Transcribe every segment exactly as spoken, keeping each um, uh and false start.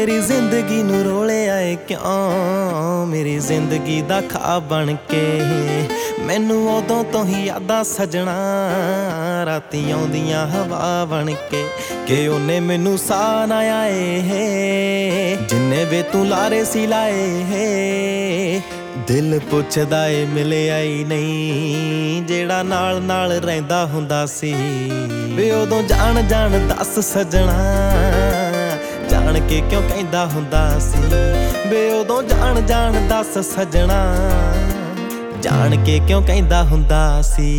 मेरी जिंदगी नू रोले आए क्यों, मेरी जिंदगी दा ख्वाब बन के मैनू उदों तो ही यादां सजना, रातीं आउंदियां हवा बन के कि उन्हें मैनू सा ना आए है जिन्ने वे तू लारे सी लाए है। दिल पुछदा ए मिले आई नहीं जेड़ा नाल नाल रहिंदा हुंदा सी, वे उदों जान जान दस सजना, जान के क्यों कहंदा हुंदा सी, वे उदों जान जान दस सजना, जान के क्यों कहंदा हुंदा सी।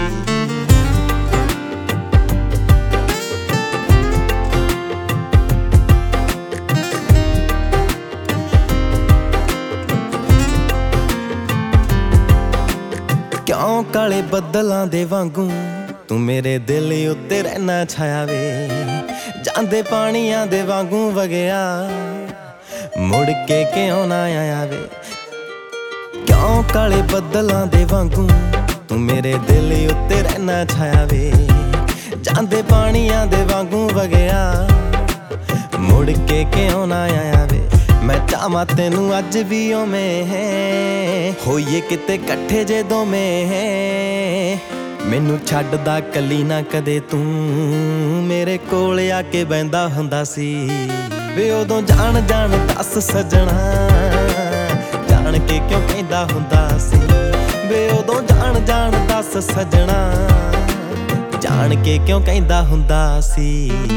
क्यों काले बदलां दे वांगू तू मेरे दिल उत्ते रहना छाया वे, जांदे पानियां दे वांगू वगया मुड़ के क्यों ना आया वे। क्यों काले बदलां दे वांगू तू मेरे दिल उत्ते रहना छाया वे, जांदे पानियां दे वांगू वगया मुड़ के क्यों ना आया वे। मैं चाहवां तैनू अज भी ओवें है होइए किते कट्ठे जे दोवें है, मैनू छड्डदा कली ना कदे तू मेरे कोल आके बहिंदा हुंदा सी, वे उदों जान जान दस सजना, जान के क्यों कहंदा हुंदा सी, वे उदों जान जान दस सजना, जान के क्यों कहंदा हुंदा सी।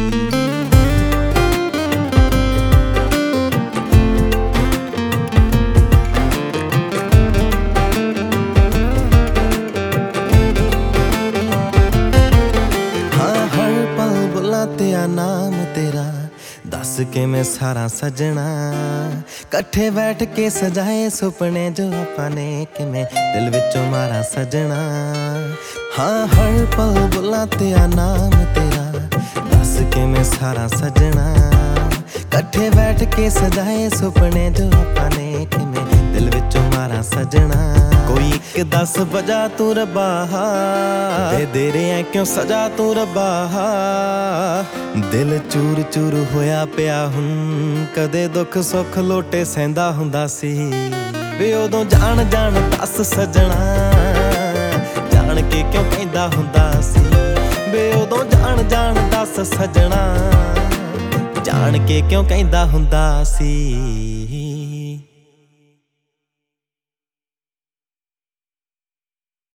तेरा नाम तेरा दस के मैं सारा सजना, कट्ठे बैठ के सजाए सुपने जो अपने कि मैं दिल विचों मारा सजना। हाँ हर पल बुला तेरा नाम तेरा दस के मैं सारा सजना, कट्ठे बैठ के सजाए सुपने जो अपने कि मैं दिल विचों मारा सजना। कोई एक दस बजा तू रब्बा दे दे रहे क्यों सजा तू रब्बा, दिल चूर चूर होया पिया हुन कदे दुख सुख लोटे सहंदा हुंदा सी, वे उदों जान जान दस सजना, जान के क्यों कहंदा हुंदा सी, वे उदों जान जान दस सजना, जान के क्यों कहंदा हुंदा सी।